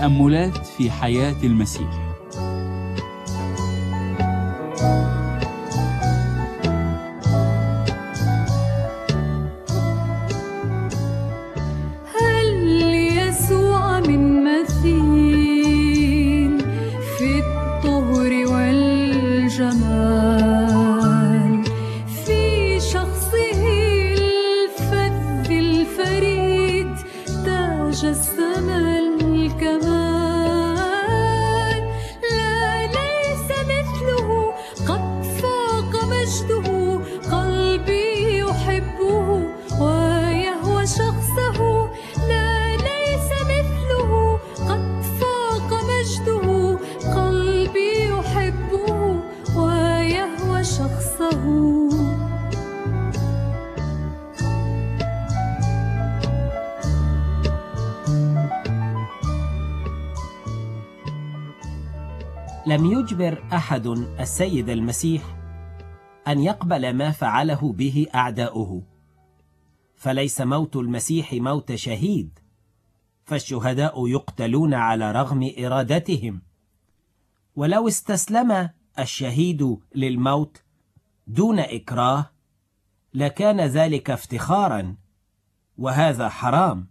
تأملات في حياة المسيح. هل يسوع من مثيل في الطهر والجمال، في شخصه الفذ الفريد تجسم الكمال. لا ليس مثله، قد فاق مجده، قلبي يحبه ويهوى شخصه. لا ليس مثله، قد فاق مجده، قلبي يحبه ويهوى شخصه. لم يجبر أحد السيد المسيح أن يقبل ما فعله به أعداؤه، فليس موت المسيح موت شهيد، فالشهداء يقتلون على رغم إرادتهم. ولو استسلم الشهيد للموت دون إكراه لكان ذلك افتخارا، وهذا حرام.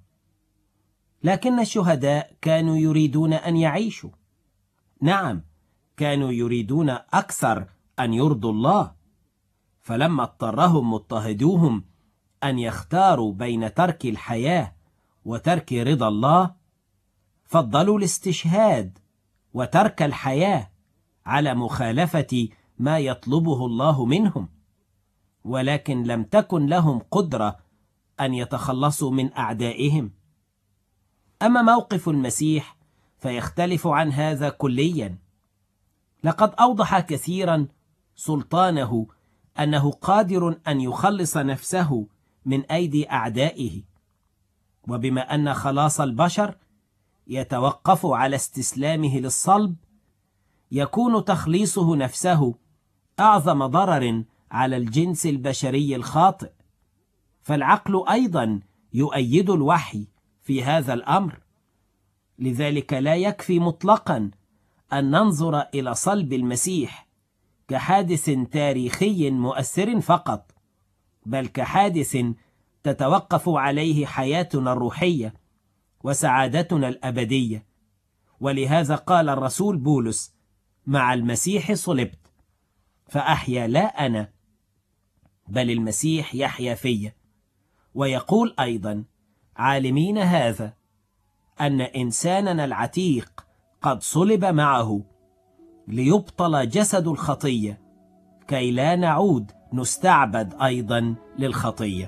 لكن الشهداء كانوا يريدون أن يعيشوا. نعم، كانوا يريدون أكثر أن يرضوا الله، فلما اضطرهم مضطهدوهم أن يختاروا بين ترك الحياة وترك رضا الله، فضلوا الاستشهاد وترك الحياة على مخالفة ما يطلبه الله منهم. ولكن لم تكن لهم قدرة أن يتخلصوا من أعدائهم. أما موقف المسيح فيختلف عن هذا كليا. لقد أوضح كثيرا سلطانه أنه قادر أن يخلص نفسه من أيدي أعدائه، وبما أن خلاص البشر يتوقف على استسلامه للصلب، يكون تخليصه نفسه أعظم ضرر على الجنس البشري الخاطئ. فالعقل أيضا يؤيد الوحي في هذا الأمر. لذلك لا يكفي مطلقا أن ننظر إلى صلب المسيح كحادث تاريخي مؤثر فقط، بل كحادث تتوقف عليه حياتنا الروحية وسعادتنا الأبدية. ولهذا قال الرسول بولس: مع المسيح صلبت، فأحيا لا أنا بل المسيح يحيا في. ويقول أيضا: عالمين هذا أن إنساننا العتيق قد صلب معه، ليبطل جسد الخطية، كي لا نعود نستعبد أيضا للخطية.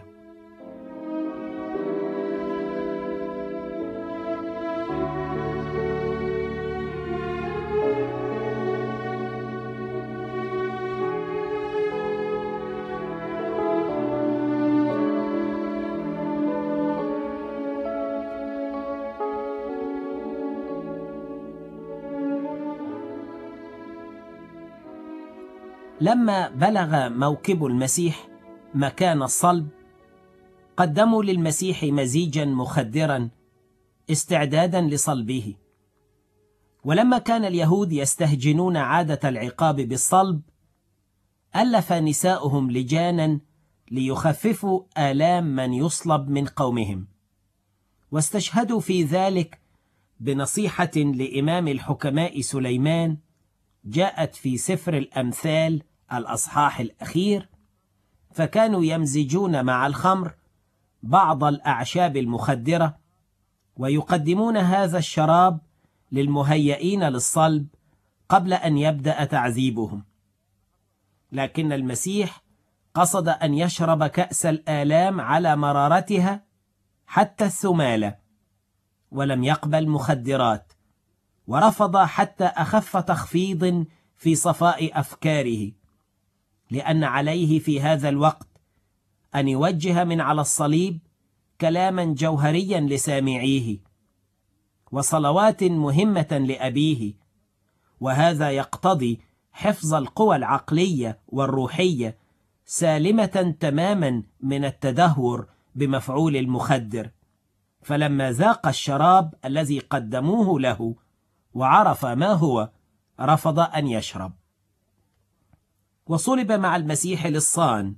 لما بلغ موكب المسيح مكان الصلب، قدموا للمسيح مزيجا مخدرا استعدادا لصلبه. ولما كان اليهود يستهجنون عادة العقاب بالصلب، ألف نساؤهم لجانا ليخففوا آلام من يصلب من قومهم، واستشهدوا في ذلك بنصيحة لإمام الحكماء سليمان جاءت في سفر الأمثال الأصحاح الأخير. فكانوا يمزجون مع الخمر بعض الأعشاب المخدرة، ويقدمون هذا الشراب للمهيئين للصلب قبل أن يبدأ تعذيبهم. لكن المسيح قصد أن يشرب كأس الآلام على مرارتها حتى الثمالة، ولم يقبل مخدرات، ورفض حتى أخف تخفيض في صفاء أفكاره، لأن عليه في هذا الوقت أن يوجه من على الصليب كلاما جوهريا لسامعيه وصلوات مهمة لأبيه. وهذا يقتضي حفظ القوى العقلية والروحية سالمة تماما من التدهور بمفعول المخدر. فلما ذاق الشراب الذي قدموه له وعرف ما هو رفض أن يشرب. وصلب مع المسيح للصان،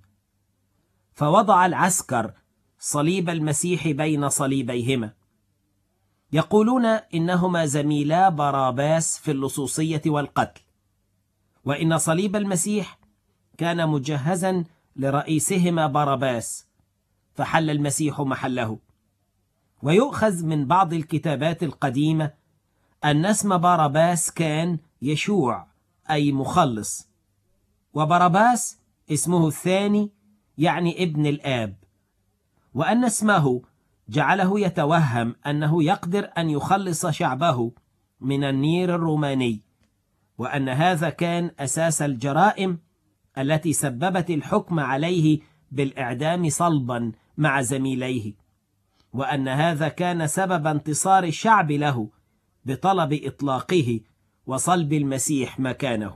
فوضع العسكر صليب المسيح بين صليبيهما، يقولون إنهما زميلا باراباس في اللصوصية والقتل، وإن صليب المسيح كان مجهزا لرئيسهما باراباس، فحل المسيح محله. ويؤخذ من بعض الكتابات القديمة أن اسم باراباس كان يشوع، أي مخلص، وباراباس اسمه الثاني يعني ابن الآب، وأن اسمه جعله يتوهم أنه يقدر أن يخلص شعبه من النير الروماني، وأن هذا كان أساس الجرائم التي سببت الحكم عليه بالإعدام صلبا مع زميليه، وأن هذا كان سبب انتصار الشعب له بطلب إطلاقه وصلب المسيح مكانه.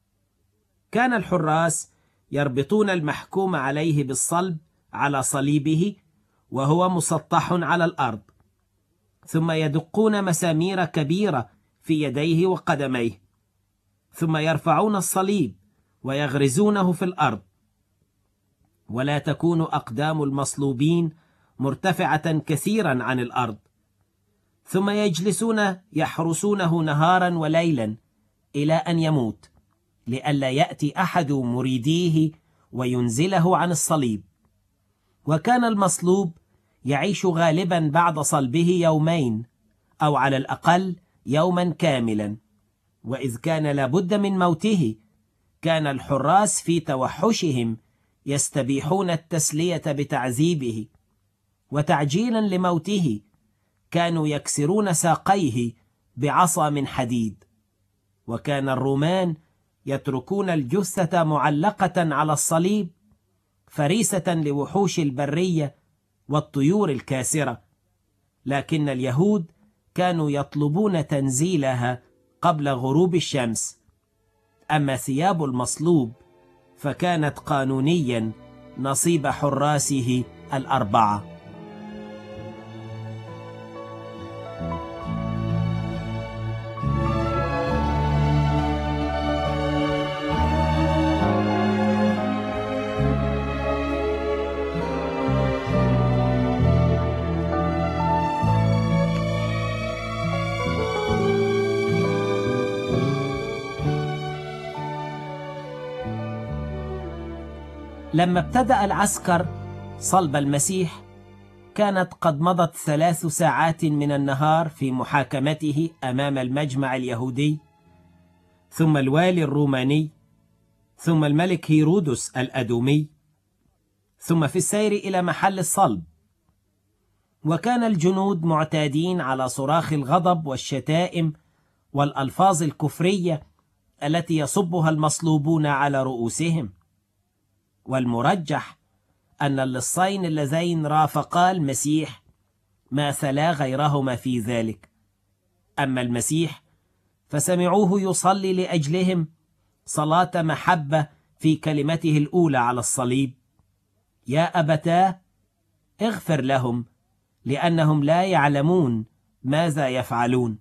كان الحراس يربطون المحكوم عليه بالصلب على صليبه وهو مسطح على الأرض، ثم يدقون مسامير كبيرة في يديه وقدميه، ثم يرفعون الصليب ويغرزونه في الأرض، ولا تكون أقدام المصلوبين مرتفعة كثيرا عن الأرض، ثم يجلسون يحرسونه نهارا وليلا إلى أن يموت، لئلا يأتي أحد مريديه وينزله عن الصليب. وكان المصلوب يعيش غالبا بعد صلبه يومين أو على الأقل يوما كاملا، وإذ كان لابد من موته كان الحراس في توحشهم يستبيحون التسلية بتعذيبه، وتعجيلا لموته كانوا يكسرون ساقيه بعصا من حديد. وكان الرومان يتركون الجثة معلقة على الصليب فريسة لوحوش البرية والطيور الكاسرة، لكن اليهود كانوا يطلبون تنزيلها قبل غروب الشمس. أما ثياب المصلوب فكانت قانونيا نصيب حراسه الأربعة. لما ابتدأ العسكر صلب المسيح كانت قد مضت 3 ساعات من النهار في محاكمته أمام المجمع اليهودي، ثم الوالي الروماني، ثم الملك هيرودس الأدومي، ثم في السير إلى محل الصلب. وكان الجنود معتادين على صراخ الغضب والشتائم والألفاظ الكفرية التي يصبها المصلوبون على رؤوسهم. والمرجح أن اللصين اللذين رافقا المسيح ماثلا غيرهما في ذلك. أما المسيح فسمعوه يصلي لأجلهم صلاة محبة في كلمته الأولى على الصليب: يا أبتاه اغفر لهم لأنهم لا يعلمون ماذا يفعلون.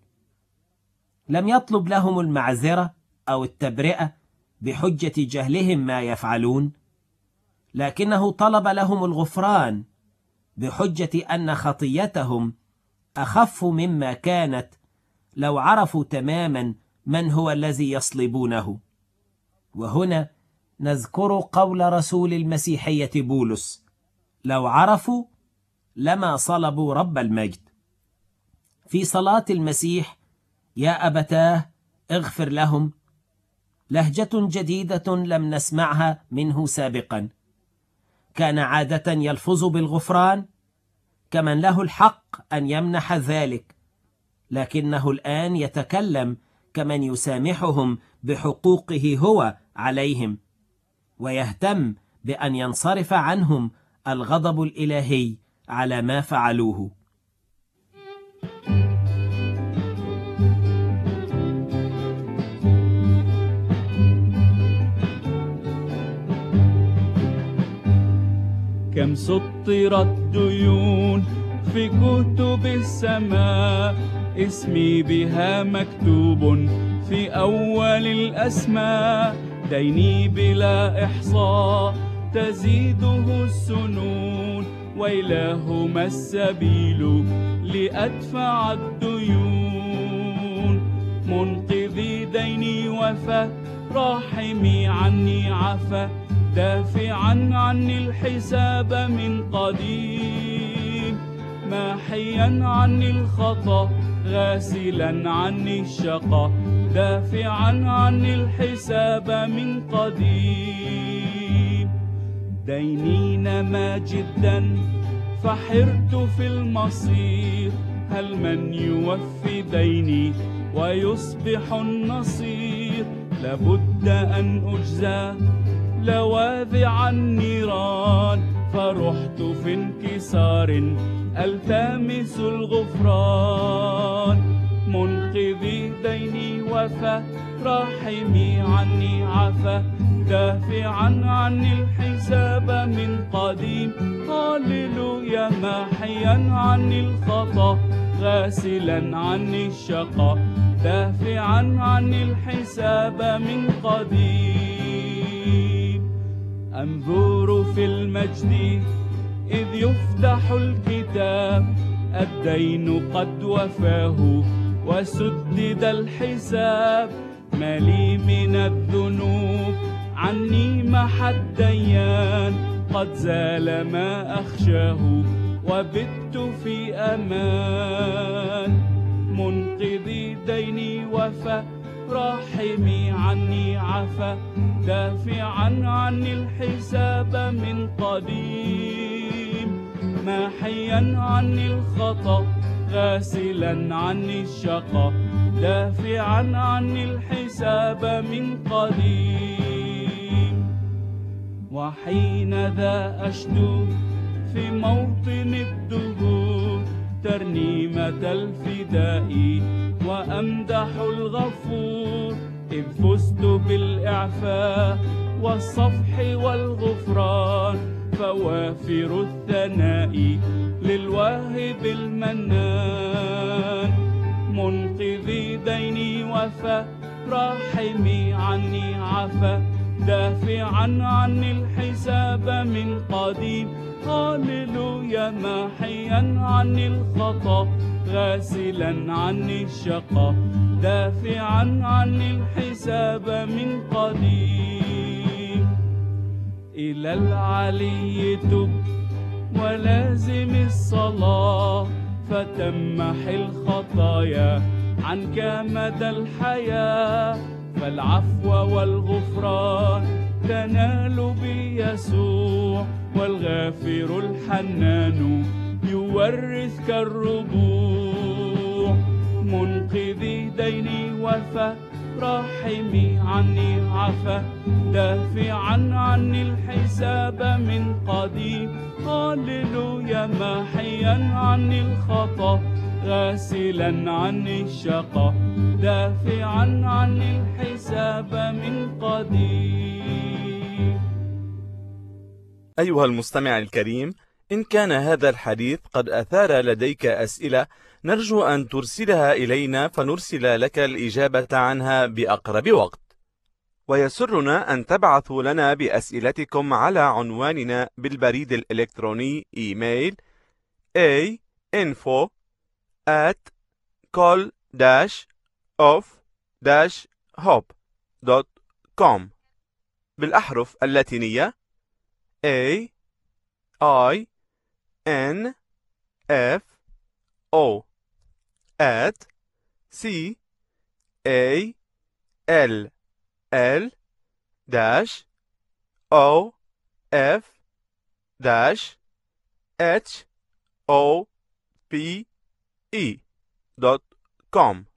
لم يطلب لهم المعذرة أو التبرئة بحجة جهلهم ما يفعلون، لكنه طلب لهم الغفران بحجة أن خطيتهم أخف مما كانت لو عرفوا تماما من هو الذي يصلبونه. وهنا نذكر قول رسول المسيحية بولس: لو عرفوا لما صلبوا رب المجد. في صلاة المسيح يا أبتاه اغفر لهم لهجة جديدة لم نسمعها منه سابقا. كان عادة يلفظ بالغفران كمن له الحق أن يمنح ذلك، لكنه الآن يتكلم كمن يسامحهم بحقوقه هو عليهم، ويهتم بأن ينصرف عنهم الغضب الإلهي على ما فعلوه. كم سطرت ديون في كتب السماء، اسمي بها مكتوب في أول الأسماء. ديني بلا إحصاء تزيده السنون، وإلهما السبيل لأدفع الديون. منقذي ديني وفى، راحمي عني عفا، دافعا عني الحساب من قديم. ماحيا عني الخطأ، غاسلا عني الشقا، دافعا عني الحساب من قديم. ديني نما جدا فحرت في المصير، هل من يوفي ديني ويصبح النصير؟ لابد أن أجزى لواذع النيران، فرحت في انكسار ألتمس الغفران. منقذي ديني وفى، راحمي عني عفا، دافعا عني الحساب من قديم. هاليلويا. ماحيا عني الخطأ، غاسلا عني الشقا، دافعا عني الحساب من قديم. أنظر في المجد إذ يفتح الكتاب، الدين قد وفاه وسدد الحساب. ما لي من الذنوب عني محى الديان، قد زال ما أخشاه وبت في أمان. منقذي ديني وفى، راحمي عني عفا، دافعا عني الحساب من قديم. ماحيا عني الخطأ، غاسلا عني الشقا، دافعا عني الحساب من قديم. وحين ذا أشدو في موطن الدهور، ترنيمة الفداء وأمدح الغفور. إذ فزت بالإعفاء والصفح والغفران، فوافر الثناء للواهب المنان. منقذي ديني وفى، راحمي عني عفا، دافعا عني الحساب من قديم. هاليلويا. ماحيا عني الخطأ، غاسلا عني الشقا، دافعا عني الحساب من قديم. إلى العلي تب ولازم الصلاة، فتمح الخطايا عنك مدى الحياة. فالعفو والغفران تنال بيسوع، والغافر الحنان يورثك الربوع. منقذي ديني وفى، راحمي عني عفا، دافعا عني الحساب من قديم. هاليلويا. ماحيا عني الخطأ، غاسلا عني الشقا، دافعا عني الحساب من قديم. أيها المستمع الكريم، إن كان هذا الحديث قد أثار لديك أسئلة، نرجو أن ترسلها إلينا فنرسل لك الإجابة عنها بأقرب وقت. ويسرنا أن تبعثوا لنا بأسئلتكم على عنواننا بالبريد الإلكتروني إيميل info@call-of-hope.com بالأحرف اللاتينية AINFO@call-of-hope.com.